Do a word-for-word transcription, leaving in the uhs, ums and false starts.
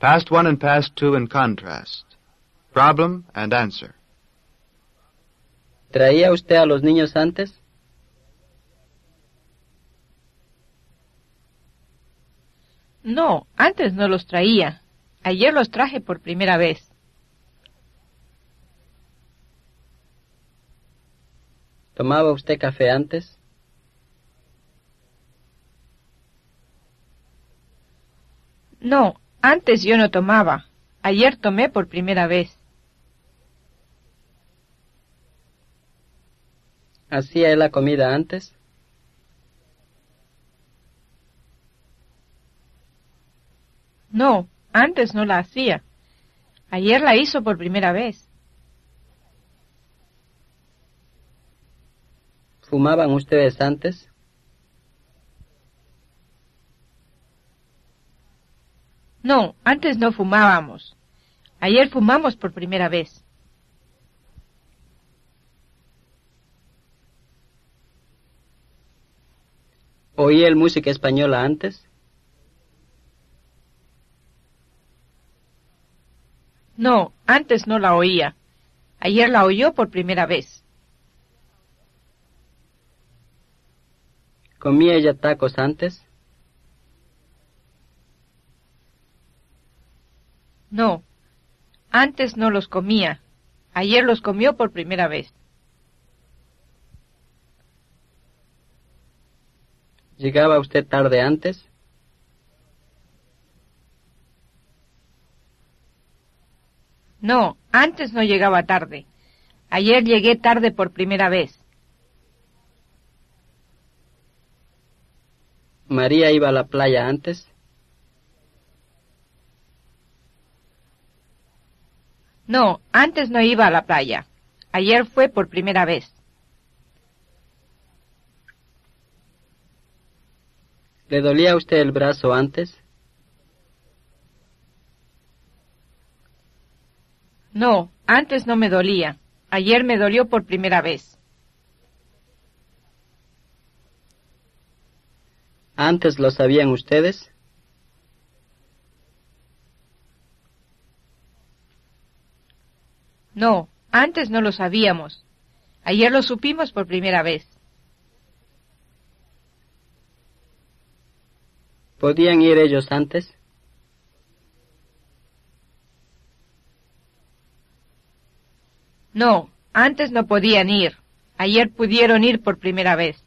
Past one and past two in contrast. Problem and answer. ¿Traía usted a los niños antes? No, antes no los traía. Ayer los traje por primera vez. ¿Tomaba usted café antes? No, antes yo no tomaba. Ayer tomé por primera vez. ¿Hacía él la comida antes? No, antes no la hacía. Ayer la hizo por primera vez. ¿Fumaban ustedes antes? No, antes no fumábamos. Ayer fumamos por primera vez. ¿Oía el música española antes? No, antes no la oía. Ayer la oyó por primera vez. ¿Comía ella tacos antes? No, antes no los comía. Ayer los comió por primera vez. ¿Llegaba usted tarde antes? No, antes no llegaba tarde. Ayer llegué tarde por primera vez. ¿María iba a la playa antes? No, antes no iba a la playa. Ayer fue por primera vez. ¿Le dolía a usted el brazo antes? No, antes no me dolía. Ayer me dolió por primera vez. ¿Antes lo sabían ustedes? No, antes no lo sabíamos. Ayer lo supimos por primera vez. ¿Podían ir ellos antes? No, antes no podían ir. Ayer pudieron ir por primera vez.